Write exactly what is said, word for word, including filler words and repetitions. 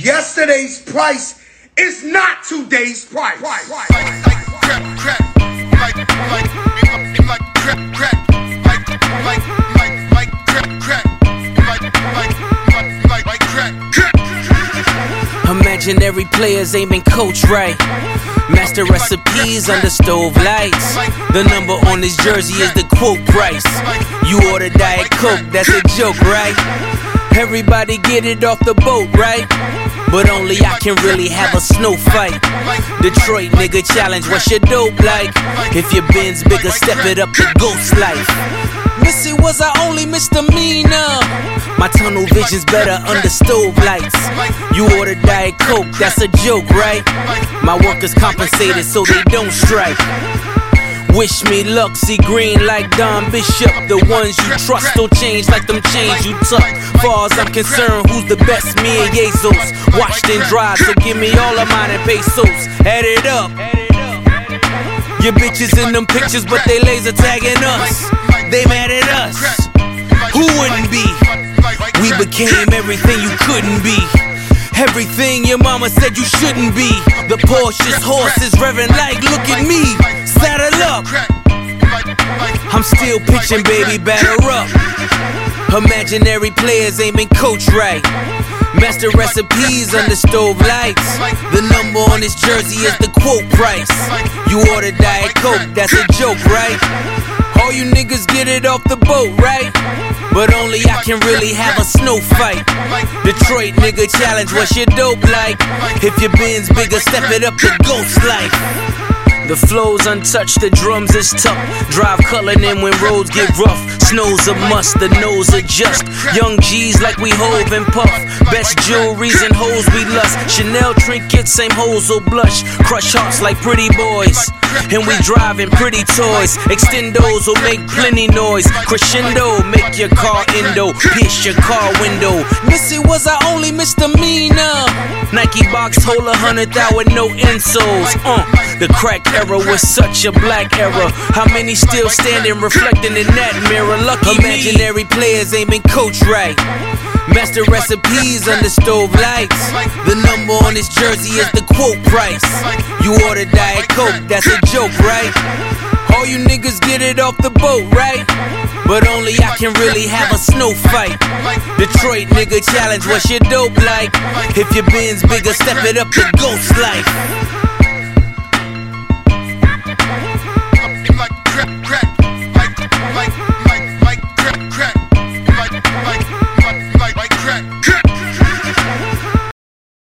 Yesterday's price is not today's price. Like crap, crap, like like like crap, crap, like like like like crap, crap, like like like like crap, crap. Imaginary players aiming coach right. Master recipes under stove lights. The number on his jersey is the quote price. You order Diet Coke, that's a joke, right? Everybody get it off the boat, right? But only I can really have a snow fight. Detroit nigga challenge, what's your dope like? If your bin's bigger, step it up to ghost life. Missy was our only misdemeanor. My tunnel vision's better under stove lights. You order Diet Coke, that's a joke, right? My workers compensated so they don't strike. Wish me luck, see green like Don Bishop. The ones you trust don't change like them chains you tuck. Far as I'm concerned, who's the best? Me and Jesus. Washed and dried, so give me all of mine and pesos. Add it up. Your bitches in them pictures, but they laser tagging us. They mad at us. Who wouldn't be? We became everything you couldn't be. Everything your mama said you shouldn't be. The Porsche's horse is revving like, look at me. Saddle up. I'm still pitching, baby, batter up. Imaginary players aiming coach right. Master recipes under stove lights. The number on his jersey is the quote price. You order Diet Coke, that's a joke, right? All you niggas get it off the boat, right? But only I can really have a snow fight. Detroit nigga challenge, what's your dope like? If your bin's bigger, step it up to ghost life. The flow's untouched, the drums is tough. Drive culling in when roads get rough. Snow's a must, the nose adjust. Young G's like we Hove and Puff. Best jewelries and hoes we lust. Chanel trinkets, same hoes will blush. Crush hearts like pretty boys. And we driving pretty toys. Extendos will make plenty noise. Crescendo, make your car endo. Pierce your car window. Missy was our only misdemeanor. Nike box hold a hundred thou with no insoles. Uh, the crack era was such a black era. How many still standing reflecting in that mirror? Lucky imaginary players aiming coach right. Master recipes under stove lights. The number on his jersey is the quote price. You order Diet Coke, that's a joke, right? All you niggas get it off the boat, right? But only I can really have a snow fight. Detroit nigga challenge, what's your dope like? If your bin's bigger, step it up to ghost life.